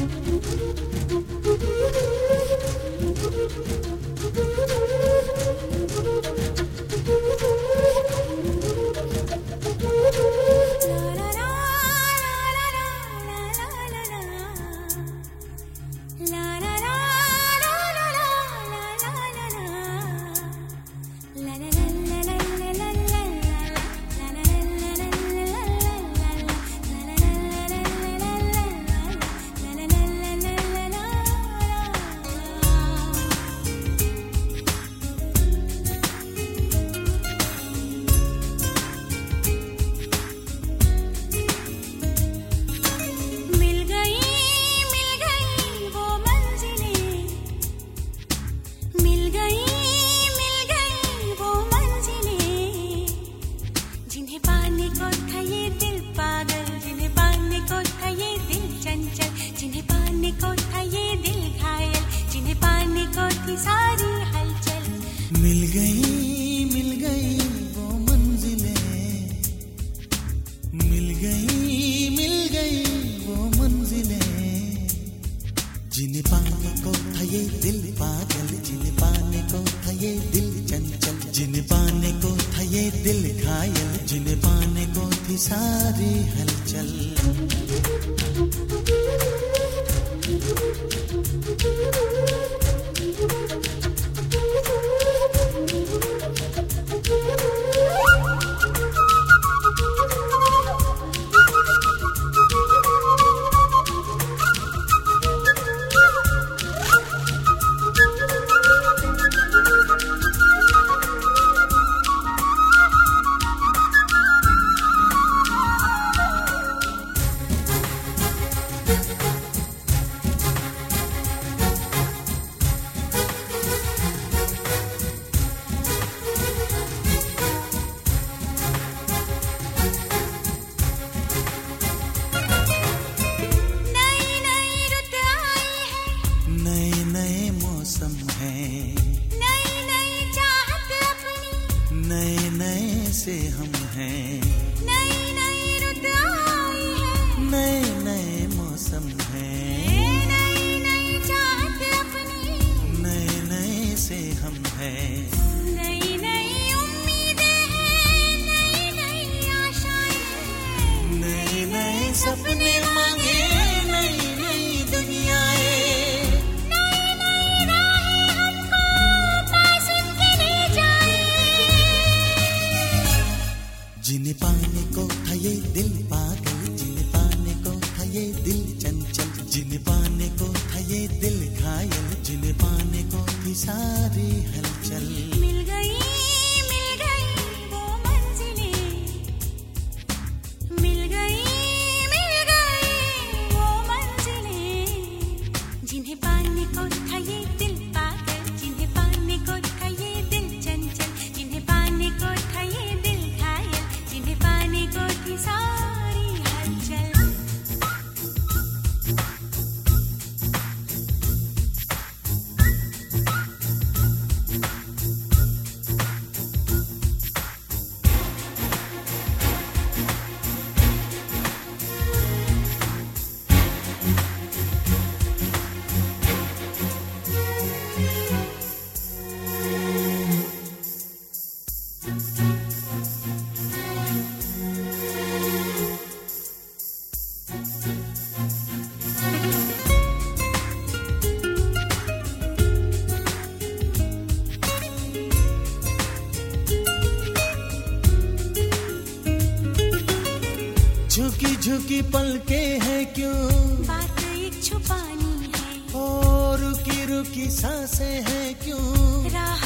झुकी पलके हैं क्यों, बात एक छुपानी है। और रुकी रुकी सांसें हैं क्यों, राह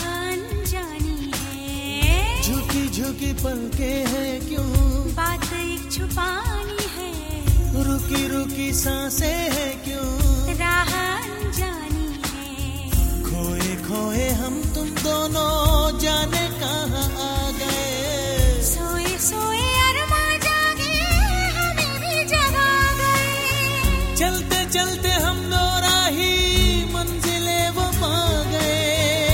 अनजानी है। झुकी झुकी पलके हैं क्यों, बात एक छुपानी है। रुकी रुकी सांसें हैं क्यों, राह अनजानी है। खोए खोए हम तुम दोनों जाने कहाँ आ गए। सोए सोए चलते चलते हम दो राही मंजिले वो पा गए।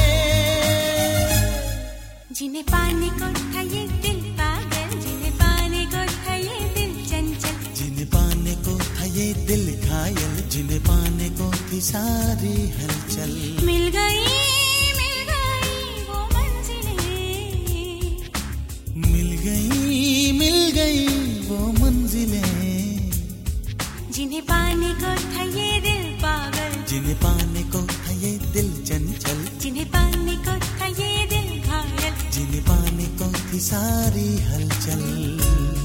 जिन्हें पाने को था ये दिल पागल, जिन्हें पाने को था ये दिल चंचल, जिन्हें पाने को था ये दिल घायल, जिन्हें पाने को थी सारी हलचल। मिल गई वो मंजिलें, मिल गई वो मंजिलें, जिन्हें पाने को था ये दिल पागल, जिन्हें पाने को था ये दिल चंचल, जिन्हें पाने को था ये दिल घायल, जिन्हें पाने को थी सारी हलचल।